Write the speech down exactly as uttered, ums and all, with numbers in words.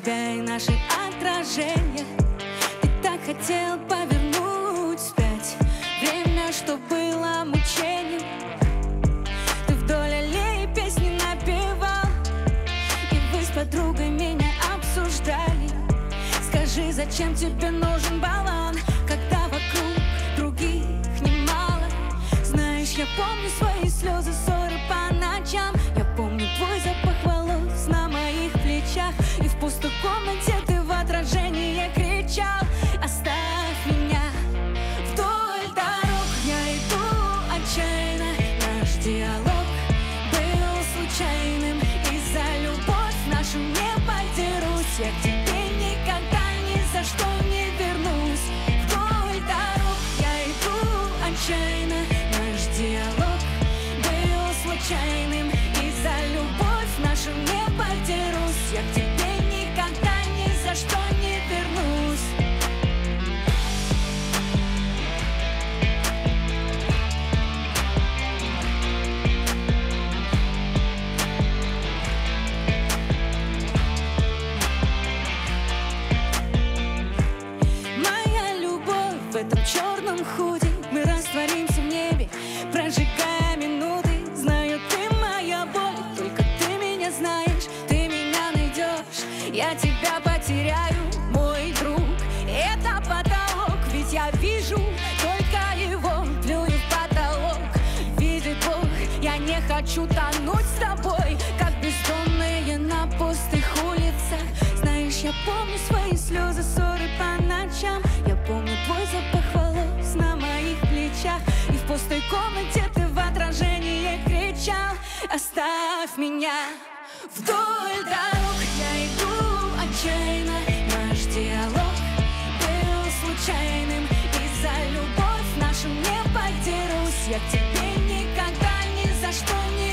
себя и наши отражения. Ты так хотел повернуть вспять время, что было мучением. Ты вдоль аллеи песни напевал, и вы с подругой меня обсуждали. Скажи, зачем тебе нужен баланс, когда вокруг других немало? Знаешь, я помню свои слезы, ссоры по ночам. Я помню твой запах волос на моих плечах. И в пустой комнате ты в отражение кричал: оставь меня. Вдоль дорог я иду отчаянно. Наш диалог был случайным, и за любовь нашу не подерусь. Я к тебе никогда ни за что не вернусь. Вдоль дорог я иду отчаянно. Наш диалог был случайным, и за любовь нашу не подерусь. Я к тебе никогда ни за что не вернусь. Моя любовь в этом черном худи. Мы растворимся в небе, прожигая минуты. Знаю, ты моя боль, только ты меня знаешь. Ты меня найдешь, я тебя потеряю, мой друг. Это потолок, ведь я вижу только его. Плюю в потолок, видит Бог. Я не хочу тонуть с тобой, как бездомные на пустых улицах. Знаешь, я помню свои слезы, ссоры по ночам. Я помню твой запах волос на моих плечах. И в пустой комнате ты в отражение кричал: оставь меня. Вдоль дорог я иду отчаянно. Наш диалог был случайным, и за любовь нашу не подерусь. Я к тебе никогда ни за что не